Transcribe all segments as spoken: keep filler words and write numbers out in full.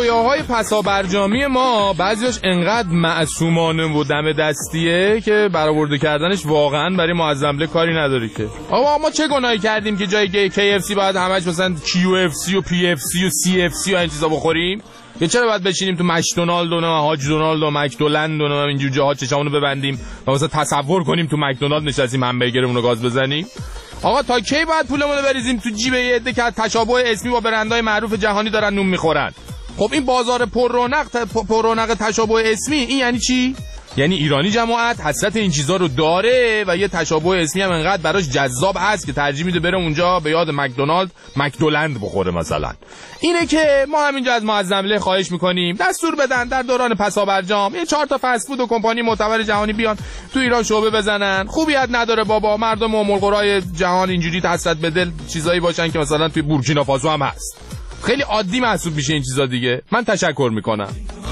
رویاهای پسابرجامی ما بعضیش انقدر معصومانه و دم دستیه که برآورده کردنش واقعا برای معظمله کاری نداره که. آقا ما چه گناهی کردیم که جای کی اف سی باید همش مثلا کیو اف سی و پی اف سی و سی اف سی و این چیزا بخوریم؟ یا چرا باید بشینیم تو مکدونالد و هاج دونالد و مکدولند و اینجور جاها چشامونو ببندیم و مثلا تصور کنیم تو مکدونالد نشستیم همبرگرمون رو گاز بزنیم؟ آقا تا کی باید پولمون رو بریزیم تو جیب یه عده که تشابه اسمی با برندهای معروف جهانی دارن نون میخورن؟ خب این بازار پر رونق پر رونق تشابه اسمی این یعنی چی؟ یعنی ایرانی جماعت حسرت این چیزا رو داره و یه تشابه اسمی هم انقدر براش جذاب هست که ترجیح میده بره اونجا به یاد مکدونالد مکدولند بخوره مثلا. اینه که ما همینجا از معظمله خواهش میکنیم دستور بدن در دوران پسابرجام یه چهار تا فست فود و کمپانی معتبر جهانی بیان تو ایران شعبه بزنن. خوبیت نداره بابا، مردم ام القرای جهان اینجوری حسرت به دل چیزایی باشن که مثلا توی بورکینافاسو هم هست. خیلی عادی محسوب میشه این چیزا دیگه. من تشکر میکنم.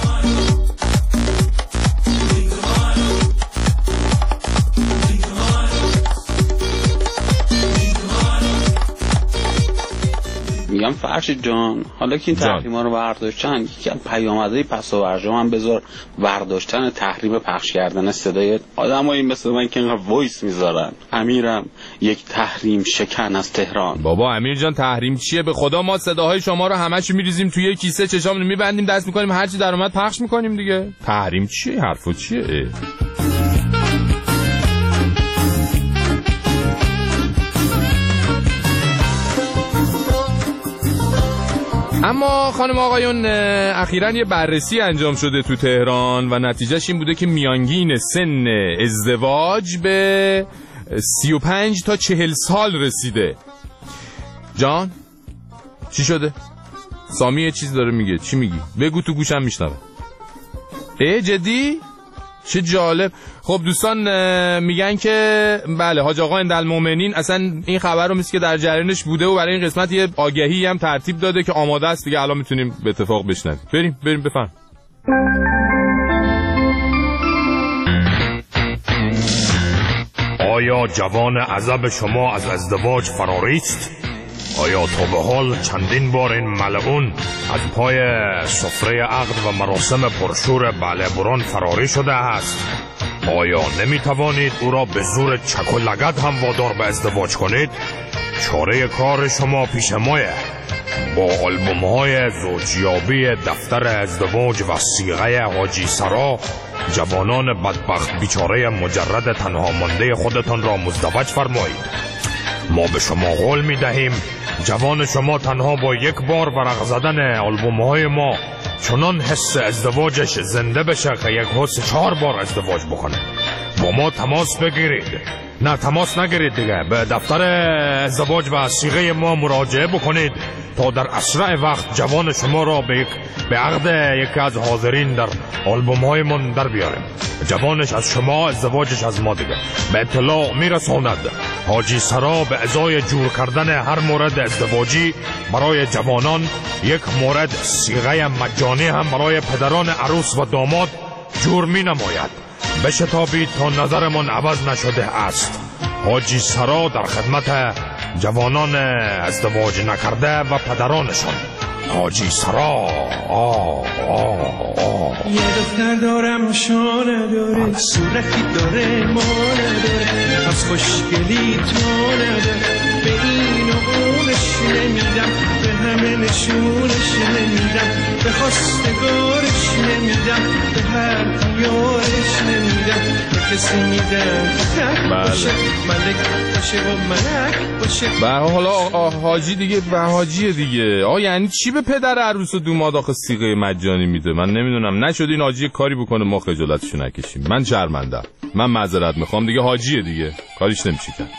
میگم فرشید جان، حالا که این تحریما رو برداشتن، یکی از پیامدهای پسابرجام هم بذار برداشتن تحریم پخش کردن صدای آدمایی مثل من که اینقدر وایس میذارن. امیرم یک تحریم شکن از تهران. بابا امیر جان تحریم چیه؟ به خدا ما صداهای شما رو همش میریزیم توی کیسه، چشامون میبندیم، دست میکنیم، هرچی در اومد پخش میکنیم دیگه. تحریم چیه؟ حرفو چیه؟ اما خانم آقایون اخیراً یه بررسی انجام شده تو تهران و نتیجهش این بوده که میانگین سن ازدواج به سی و پنج تا چهل سال رسیده. جان چی شده؟ سامی یه چیز داره میگه. چی میگی؟ بگو تو گوشم میشنوه. اه جدی؟ چه جالب. خب دوستان میگن که بله حاج آقا اندالمومنین اصلا این خبر رو مثل که در جریانش بوده و برای این قسمت یه آگهی هم ترتیب داده که آماده است دیگه. الان میتونیم به اتفاق بشنویم. بریم بریم بفهم. آیا جوان عزب شما از ازدواج فراریست؟ آیا تا به حال چندین بار این ملعون از پای سفره عقد و مراسم پرشور بله بران فراری شده است؟ آیا نمی توانید او را به زور چک و لگد هم وادار به ازدواج کنید؟ چاره کار شما پیش مایه. با آلبوم های زوجیابی دفتر ازدواج و صیغه حاجی سرا جوانان بدبخت بیچاره مجرد تنها مانده خودتان را مزدوج فرمایید. ما به شما قول می دهیم جوان شما تنها با یک بار ورق زدن آلبوم های ما چنان حس ازدواجش زنده بشه که یک حس چهار بار ازدواج بکنه. با ما تماس بگیرید. نه تماس نگیرید دیگه، به دفتر ازدواج و صیغه ما مراجعه بکنید تا در اسرع وقت جوان شما را به یک به عقد یکی از حاضرین در آلبوم های من در بیاریم. جوانش از شما، ازدواجش از ما دیگه. به اطلاع میرساند حاجی سرا به ازای جور کردن هر مورد ازدواجی برای جوانان یک مورد صیغه مجانی هم برای پدران عروس و داماد جور می نماید. بشتابید تا نظرمان عوض نشده است. حاجی سرا در خدمت جوانان ازدواج نکرده و پدرانشان. حاجی سرا. آه آه آه یه دختر دارم شو نداره، صورتی داره ما نداره، از خوشگلی تو نداره. به این و اونش نمیدم، به همه نشونش نمیدم، به خواستگارش نمیدم، به هر دیارش نمیدم، به کسی میدم که تک باشه، ملک باشه و ملک باشه. به حالا حاجی دیگه به حاجیه دیگه. آه یعنی چی به پدر عروس و دوماد آخه صیغه مجانی میده؟ من نمیدونم. نشد این حاجی کاری بکنه ما خجالتشو نکشیم. من شرمندم. من معذرت میخوام دیگه. حاجیه دیگه، کاریش نمیشه کرد.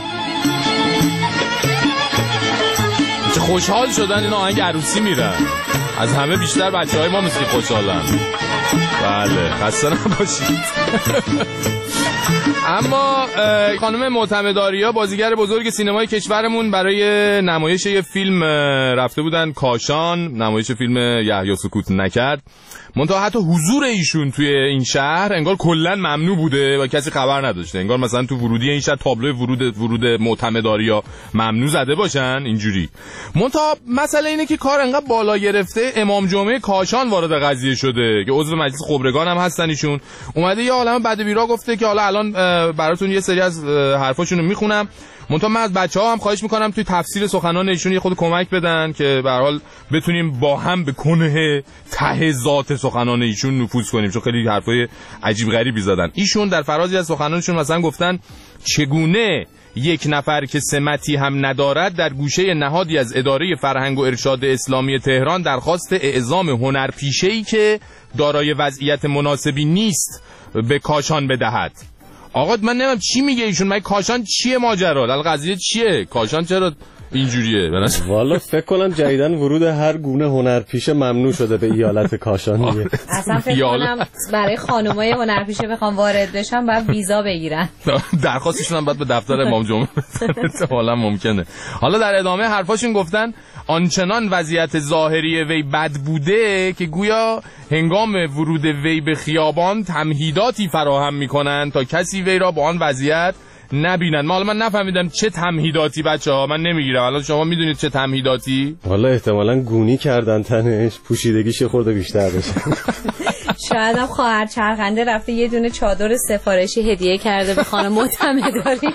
چه خوشحال شدن اینا آهنگ عروسی میرن. از همه بیشتر بچهای ما مثل خوشحالن. بله خسته نباشید. اما خانم معتمدآریا بازیگر بزرگ سینمای کشورمون برای نمایش یه فیلم رفته بودن کاشان، نمایش فیلم یحیی سکوت نکرد. منتها حتی حضور ایشون توی این شهر انگار کلا ممنوع بوده و کسی خبر نداشته. انگار مثلا تو ورودی این شهر تابلو ورود ورود معتمدآریا ممنوع زده باشن اینجوری. منتها مسئله اینه که کار انقدر بالا گرفته، امام جمعه کاشان وارد قضیه شده که عضو مجلس خبرگان هم هستن ایشون. اومده یه عالمه بد بیرا گفته که حالا الان براتون یه سری از حرفاشونو میخونم. منتها من از بچه‌ها هم خواهش میکنم توی تفسیر سخنان ایشون یه خود کمک بدن که به هر حال بتونیم با هم به کنه ته ذات سخنان ایشون نفوذ کنیم، چون خیلی حرفای عجیب غریبی زدن. ایشون در فرازی از سخنانشون مثلا گفتن چگونه یک نفر که سمتی هم ندارد در گوشه نهادی از اداره فرهنگ و ارشاد اسلامی تهران درخواست اعزام هنرپیشه‌ای که دارای وضعیت مناسبی نیست به کاشان بدهد. آقا من نمیدونم چی میگه ایشون، من کاشان چیه ماجرا؟ دل قضیه چیه؟ کاشان چرا اینجوریه؟ والا فکر کنم جدیدن ورود هر گونه هنرپیشه ممنوع شده به ایالت کاشان دیگه. اصلا فکر کنم برای خانمای هنرپیشه بخوام وارد بشن باید ویزا بگیرن. درخواستشون هم باید به دفتر امام جمعه حالا ممکنه. حالا در ادامه حرفاشون گفتن آنچنان وضعیت ظاهری وی بد بوده که گویا هنگام ورود وی به خیابان تمهیداتی فراهم میکنن تا کسی وی را با آن وضعیت نبینن. ما حالا من نفهمیدم چه تمهیداتی بچه‌ها، من نمیگیرم. حالا شما میدونید چه تمهیداتی؟ حالا احتمالاً گونی کردن تنش، پوشیدگیش خورده بیشتر بشه. شاید هم خواهر چرخنده رفته یه دونه چادر سفارشی هدیه کرده به خانم معتمدآریا.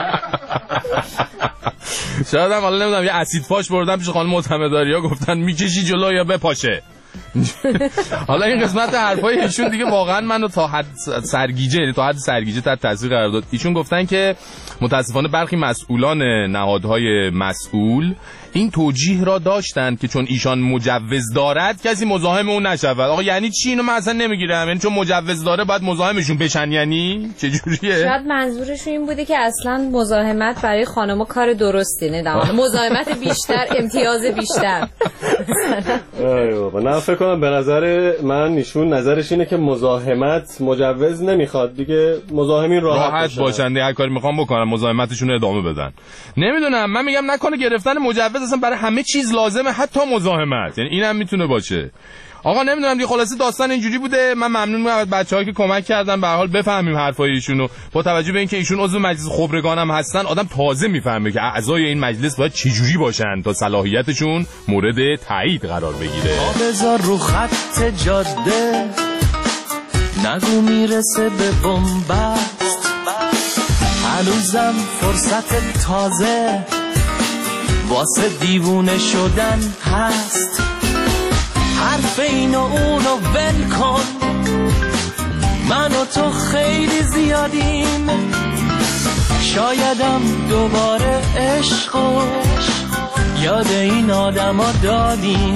شاید هم حالا نمیدونم یه اسید پاش بردن پیش خانم معتمدآریا گفتن میکشی جلو یا بپاشه. حالا این قسمت حرفای ایشون دیگه واقعا منو تا حد سرگیجه تا حد سرگیجه تحت تاثیر قرار داد. ایشون گفتن که متاسفانه برخی مسئولان نهادهای مسئول این توجیه را داشتند که چون ایشان مجوز دارد کسی مزاحم اون نشود. آقا یعنی چی؟ اینو من اصلا نمیگیرم. یعنی چون مجوز داره باید مزاحمشون بشن؟ یعنی چه جوریه؟ شاید منظورشون این بوده که اصلا مزاحمت برای خانم‌ها کار درستی نه، مزاحمت بیشتر امتیاز بیشتر. ای بابا نه فکر کنم به نظر من ایشون نظرش اینه که مزاحمت مجوز نمیخواد دیگه، مزاحمین راحت, راحت باشن هر کاری میخوام بکنن، مزاحمتشون ادامه بدن. نمیدونم، من میگم نکنه گرفتن مجوز اصلا برای همه چیز لازمه، حتی مزاحمت، یعنی اینم میتونه باشه. آقا نمیدونم دیگه، خلاصه داستان اینجوری بوده. من ممنون از بچه‌ها که کمک کردن به هر حال بفهمیم حرفای ایشونو. با توجه به اینکه ایشون عضو مجلس خبرگان هم هستن، آدم تازه میفهمه که اعضای این مجلس باید چجوری باشن تا صلاحیتشون مورد تایید قرار بگیره. بذار رو خط جاده نگو میرسه به بنبست، هنوزم فرصت تازه واسه دیوونه شدن هست. حرف اینو اونو ول کن، من و تو خیلی زیادیم، شایدم دوباره عشقو یاد این آدما دادیم.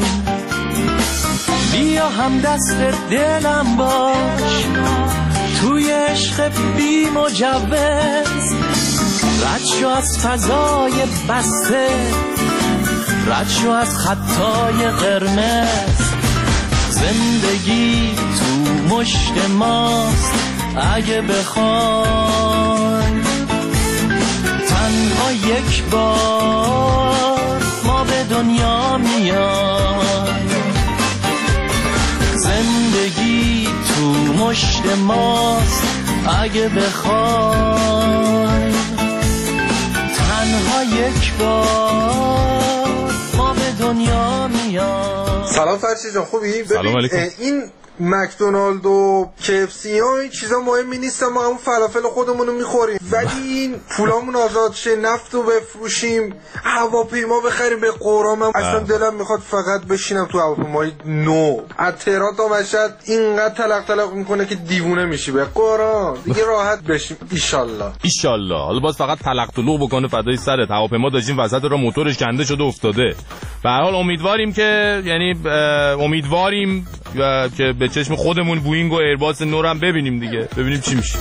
بیا هم دست دلم باش توی عشق بی مجوز، رد شو از فضای بسته، رد شو از خطای قرمز. زندگی تو مشت ماست، اگه بخوای تنها یک بار ما به دنیا میایم. زندگی تو مشت ماست، اگه بخوای تنها یک بار ما به دنیا میایم. سلام فرشی جان، خوبی؟ سلام علیکم. این مکدونالد و کفسی ها این چیزا مهمی نیستن، ما همون فلافل خودمونو میخوریم، ولی این پولامون آزاد شه، نفت رو بفروشیم، هواپیما بخریم. به قرآن من اصلا دلم میخواد فقط بشینم تو هواپیمای نو. از تهران تا مشهد اینقدر تلق تلق میکنه که دیوونه میشی. به قرآن دیگه راحت بشیم ایشالله ایشالله. حالا باز فقط تلق طلوع بکنه فدای سرت. هواپیما داشتیم وسط راه موتورش کنده شده افتاده. به هر حال امیدواریم که یعنی امیدواریم که به چشم خودمون بوینگ و ایرباس نور هم ببینیم دیگه، ببینیم چی میشه.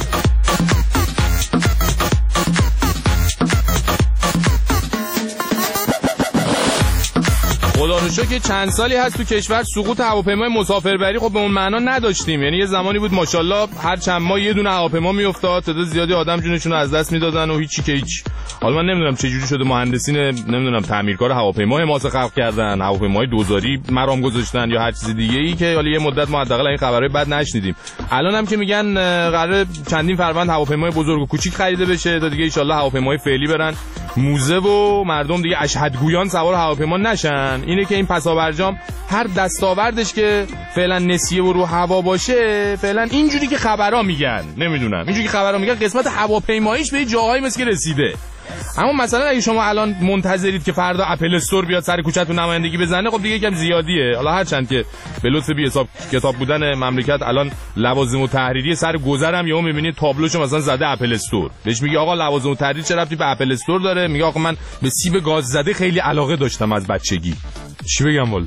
خدا خدا رو شکر چند سالی هست تو کشور سقوط هواپیمای مسافربری خب به اون معنا نداشتیم. یعنی یه زمانی بود ماشاءالله هر چند ماه یه دونه هواپیما میافتاد، تعداد زیادی آدم جونشون رو از دست میدادن و هیچی که هیچ. حالا من نمیدونم چه جوری شده مهندسین نمیدونم تعمیرکار هواپیما حماسه خلق کردن، هواپیمای دوزاری مرام گذاشتن یا هر چیز دیگه ای که حالا یه مدت ما حداقل این خبرای بد نشنیدیم. الان هم که میگن قراره چندین فروند هواپیمای بزرگ و کوچیک خریده بشه تا دیگه ان شاءالله هواپیمای فعلی برن موزه و مردم دیگه اشهدگویان سوار هواپیما نشن. اینه که این پسابرجام هر دستاوردش که فعلا نسیه و رو هوا باشه فعلا اینجوری که خبرها میگن، نمیدونم اینجوری که خبرها میگن قسمت هواپیماییش به جاهایی مثل رسیده. اما مثلا اگه شما الان منتظرید که فردا اپل استور بیاد سر کوچه‌تون نمایندگی بزنه خب دیگه یکم زیادیه. حالا هرچند که به لطف بی حساب کتاب بودن مملکت الان لوازم و تحریری سر گذرم یهو میبینید تابلوشو مثلا زده اپل استور، بهش میگه آقا لوازم و تحریر چه ربطی به اپل استور داره؟ میگه آقا من به سیب گاز زده خیلی علاقه داشتم از بچگی. چی بگم والا؟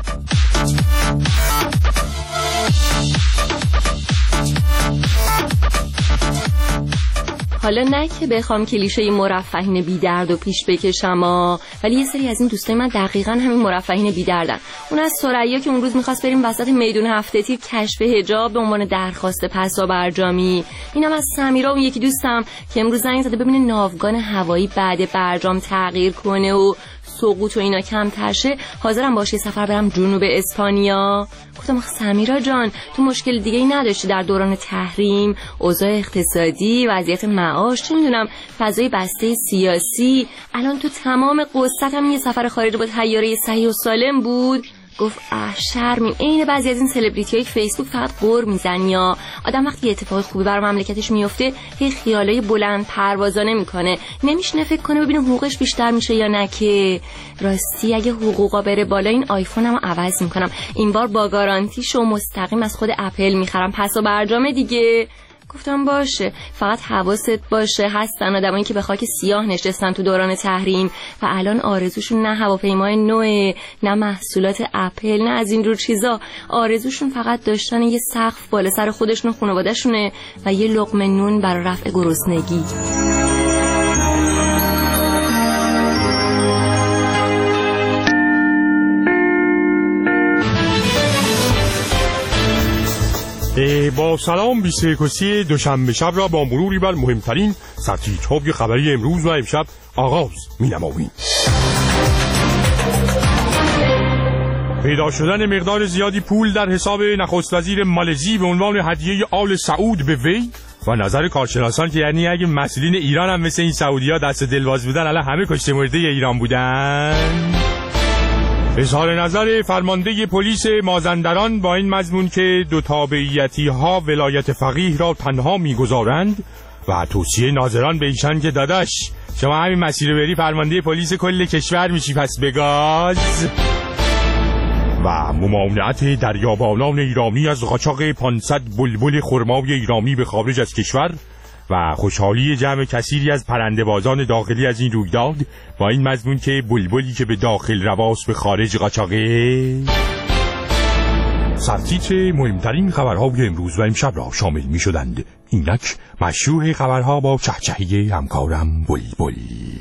حالا نه که بخوام کلیشه مرفهین بی درد و پیش بکشم ها، ولی یه سری از این دوستای من دقیقاً همین مرفهین بی دردن. اون از ثریا که اون روز می‌خواست بریم وسط میدون هفته تیر کشف حجاب به عنوان درخواست پسابرجامی. اینم از سمیرا اون یکی دوستم که امروز زنگ زده ببینه ناوگان هوایی بعد برجام تغییر کنه و سقوط و اینا کمتر شه، حاضرم باشه سفر برم جنوب اسپانیا. گفتم آخه سمیرا جان تو مشکل دیگه ای نداشتی در دوران تحریم، اوضاع اقتصادی، وضعیت معاش، چه میدونم فضای بسته سیاسی، الان تو تمام قصت هم یه سفر خارجی با طیاره صحیح و سالم بود؟ گفت اه شرمین. عین بعضی از این سلبریتی‌های فیسبوک فقط قر میزنن یا آدم وقتی اتفاق خوبی بر مملکتش میفته هی خیالای بلند پروازانه میکنه، نمیشینه فکر کنه ببینه حقوقش بیشتر میشه یا نه. که راستی اگه حقوقا بره بالا این آیفونمو عوض میکنم، این بار با گارانتیشو مستقیم از خود اپل میخرم، پس و برجام دیگه. گفتم باشه، فقط حواست باشه هستن آدمایی که به خاک سیاه نشستن تو دوران تحریم و الان آرزوشون نه هواپیمای نوئه، نه محصولات اپل، نه از این جور چیزا. آرزوشون فقط داشتن یه سقف بالا سر خودشون و خانواده‌شونه و یه لقمه نون برای رفع گرسنگی. با سلام بیست و یکم دوشنبه شب را با مروری بر مهمترین سرتیترهای خبری امروز و امشب آغاز می‌نماییم. پیدا شدن مقدار زیادی پول در حساب نخست وزیر مالزی به عنوان هدیه آل سعود به وی و نظر کارشناسان که یعنی اگه مسئولین ایران هم مثل این سعودی‌ها دست دلواز بودن الان همه کشته مرده ایران بودن. اظهار نظر فرمانده پلیس مازندران با این مضمون که دو تابعیتی ها ولایت فقیه را تنها میگذارند و توصیه ناظران به ایشان که داداش شما همین مسیر بری فرمانده پلیس کل کشور میشی پس بگاز. و ممانعت دریابانان ایرانی از قاچاق پانصد بلبل خرمای ایرانی به خارج از کشور و خوشحالی جمع کثیری از پرنده‌بازان داخلی از این رویداد با این مضمون که بلبلی که به داخل رواس به خارج قاچاقه. سرتیتر مهمترین خبرهای امروز و امشب را شامل می شدند. اینک مشروع خبرها با چهچهی همکارم بلبل.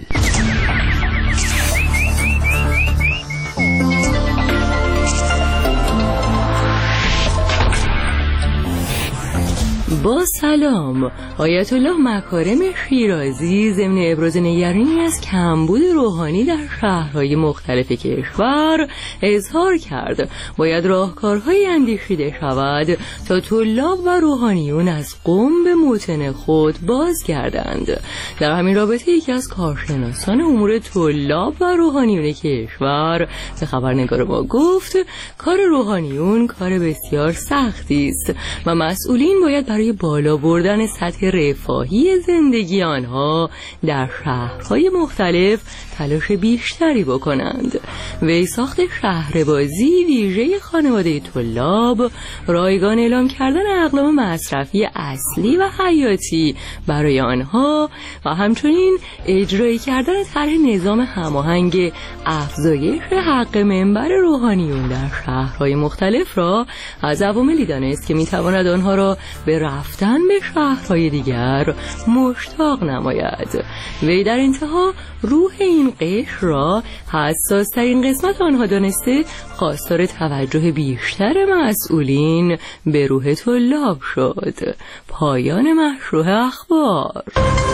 با سلام، آیت الله مکارم شیرازی ضمن ابراز نگرانی از کمبود روحانی در شهرهای مختلف کشور اظهار کرد باید راهکارهای اندیشیده شود تا طلاب و روحانیون از قم به موطن خود بازگردند. در همین رابطه یکی از کارشناسان امور طلاب و روحانیون کشور به خبرنگار ما گفت کار روحانیون کار بسیار سختی است و مسئولین باید برای بالا بردن سطح رفاهی زندگی آنها در شهرهای مختلف تلاش بیشتری بکنند. وی ساخت شهربازی ویژه خانواده طلاب، رایگان اعلام کردن اقلام مصرفی اصلی و حیاتی برای آنها و همچنین اجرایی کردن طرح نظام هماهنگ افزایش حق منبر روحانیون در شهرهای مختلف را از عواملی دانست که میتواند آنها را به رفع رفتن به شهرهای دیگر مشتاق نماید. وی در انتها روح این قشر را حساس ترین قسمت آنها دانسته خواستار توجه بیشتر مسئولین به روح طلاب شد. پایان مشروح اخبار.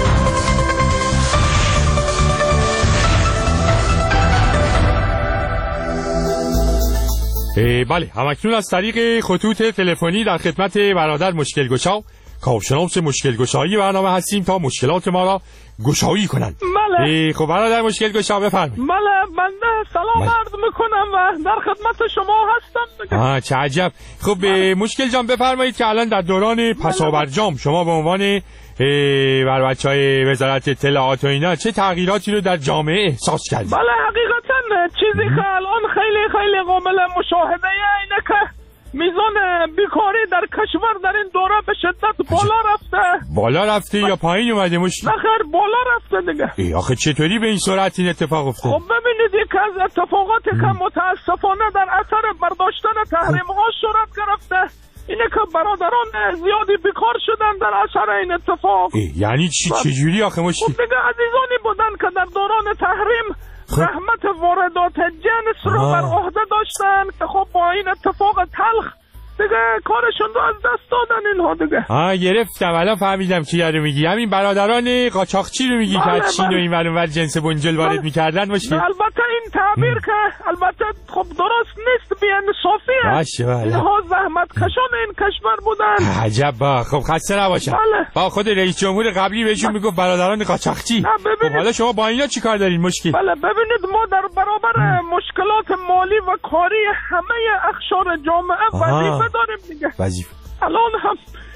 بله، همکنون از طریق خطوط تلفنی در خدمت برادر مشکل گشا کارشناس مشکل گشایی برنامه هستیم تا مشکلات ما را گشایی کنند. بله. خب برادر مشکل گشا بفرمایید. بله، بنده سلام بله. عرض میکنم و در خدمت شما هستم. آه چه عجب. خب بله. مشکل جان بفرمایید که الان در دوران پسابرجام شما به عنوان بر بچهای وزارت اطلاعات و اینا چه تغییراتی رو در جامعه احساس کردید؟ بله، حقیقتا چیزی که الان خیلی خیلی قابل مشاهده اینه که میزان بیکاری در کشور در این دوره به شدت بالا رفته. بالا رفته یا پایین اومده مشکل؟ نه خیر، بالا رفته دیگه. ای آخه چطوری به این سرعت این اتفاق افتاد؟ خب ببینید، یکی از اتفاقاتی که متاسفانه در اثر برداشتن تحریم ها صورت گرفته اینه که برادران زیادی بیکار شدن در اثر این اتفاق. یعنی چی چجوری آخه مشکل؟ خب دیگه عزیزانی بودن که در دوران تحریم رحمت واردات جنس رو بر عهده داشتن که خب با این اتفاق تلخ دیگه کارشون رو از دست دادن اینها دیگه. آه گرفتم، الان فهمیدم چی رو میگی. همین برادران قاچاقچی رو میگی که از چین و این ور اون ور جنس بنجل وارد میکردن مشکل؟ البته این تعبیر که البته خب درست نیست، بی‌انصافیه. باشه بله. اینها زحمت کشان این کشور بودن. عجب. با خب خسته نباشن. بله. با خود رئیس جمهور قبلی بهشون میگفت برادران قاچاقچی. خب حالا شما با اینا چیکار دارین مشکل؟ بله ببینید، ما در برابر مشکلات مالی و کاری همه اقشار جامعه وظیفه داریم دیگه. وظیفه. الان هم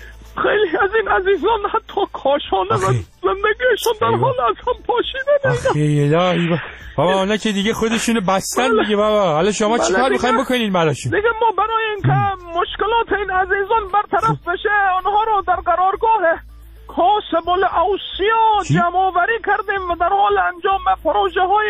خیلی از این عزیزان حتی کاشانه و زندگیشون در حال از هم پاشیدن. آخه الهی بابا، اونا که دیگه خودشونو بستن بله. دیگه بابا. حالا شما بله چیکار میخواین بکنین براشون؟ دیگه ما برای اینکه مشکلات این عزیزان برطرف بشه آنها رو در قرارگاه کاسب الاوصیا جمع آوری کردیم و در حال انجام پروژه های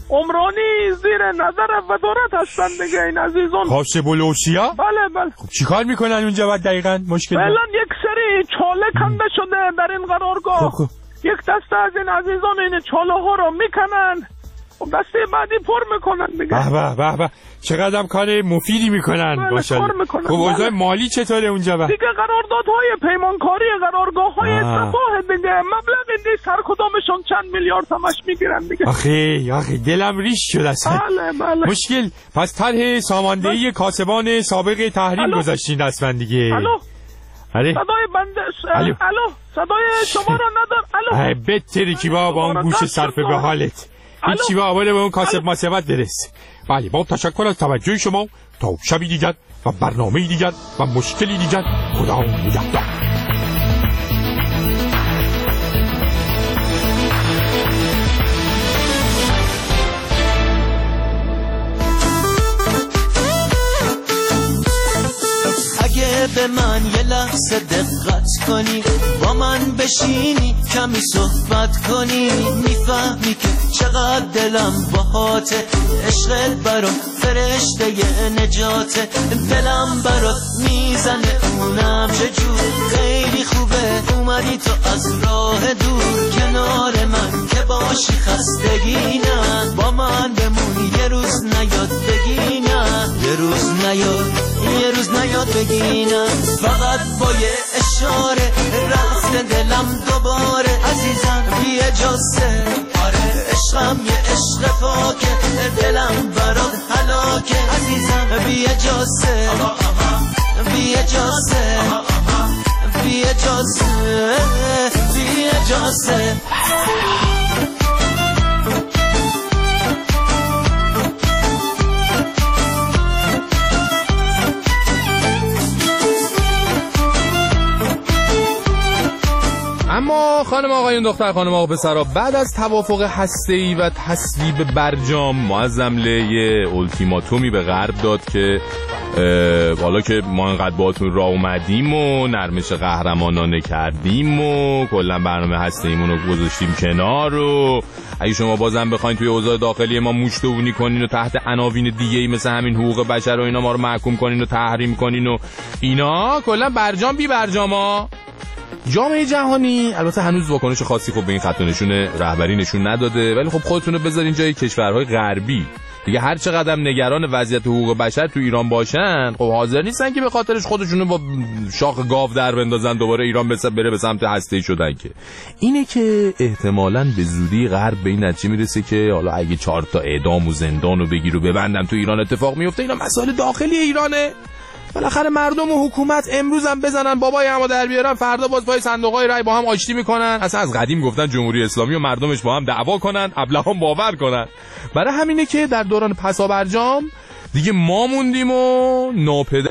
عمرانی زیر نظر وزارت هستن دیگه این عزیزان. کاسب الاوصیا؟ بله بله. خب چیکار میکنن اونجا بعد دقیقاً مشکل؟ فعلا یک سری چاله کنده شده در این قرارگاه. خب خب. یک دسته از این عزیزان این چاله ها رو میکنن و دسته بعدی پر میکنن دیگه. به به به به، چقدر کار مفیدی میکنن. بله ماشاءالله. خب اوضاع مالی چطوره اونجا بعد؟ دیگه قراردادهای پیمانکاری قرارگاه های سپاه دیگه مبلغی نیست، هر کدامشون چند میلیارد همش میگیرن دیگه. آخه آخه دلم ریش شد اصلا. بله بله. مشکل پس طرح ساماندهی کاسبان سابق تحریم گذاشتین اصلا دیگه. الو. آره. صدای بنده الو. الو صدای شما رو ندار. الو. ای بتری کی با اون گوش صرف به حالت. هیچی با اول به اون کاسب ماسبت برس. بله با تشکر از توجه شما. تا شبی دیگر و برنامه دیگر و مشکلی دیگر، خدا نگهدار. اگه به من یه لحظه دقت کنی، با من بشینی کمی صحبت کنی، میفهمی که چقدر دلم باهاته، عشقت برام فرشته نجاته، دلم برات میزنه اونم چجور، خیلی خوبه اومدی تو از راه دور کنار من که باشی، خستگی نه با من بمونی، یه روز نیاد بگی نه، یه روز نیاد یه روز نیاد بگی نه، فقط با یه اشاره رفت دلم دوباره، عزیزم بی اجازه، آره عشقم یه عشق پاکه، دلم برات هلاکه، عزیزم بی اجازه، بی اجازه، بی اجازه، بی اجازه. اما خانم آقایون دختر خانم آقا پسرا، بعد از توافق هسته‌ای و تصویب برجام معظم له اولتیماتومی به غرب داد که حالا که ما انقدر باهاتون راه اومدیم و نرمش قهرمانانه کردیم و کلا برنامه هسته‌ایمون رو گذاشتیم کنار و اگه شما بازم بخواید توی اوضاع داخلی ما موش‌دوونی کنین و تحت عناوین دیگه‌ای مثل همین حقوق بشر و اینا ما رو محکوم کنین و تحریم کنین و اینا، کلا برجام بی برجاما جامعه جهانی البته هنوز واکنش خاصی خب به این خط و نشون رهبری نشون نداده، ولی خب خودتون رو بذارین جای کشورهای غربی دیگه. هر چقدر نگران وضعیت حقوق بشر تو ایران باشن، خب حاضر نیستن که به خاطرش خودشونو با شاخ گاو در بندازن دوباره ایران بره به سمت هسته‌ای شدن. که اینه که احتمالاً به زودی غرب به این نتیجه میرسه که حالا اگه چهار تا اعدام و زندان رو بگیر و ببندن تو ایران اتفاق میفته، اینا مسائل داخلی ایرانه. بالاخره مردم و حکومت امروز هم بزنن بابای همو در بیارن، فردا باز پای صندوقای رای با هم آشتی میکنن. اصلا از قدیم گفتن جمهوری اسلامی و مردمش با هم دعوا کنن، ابلهان باور کنن. برای همینه که در دوران پسابرجام دیگه ما موندیم و ناپدری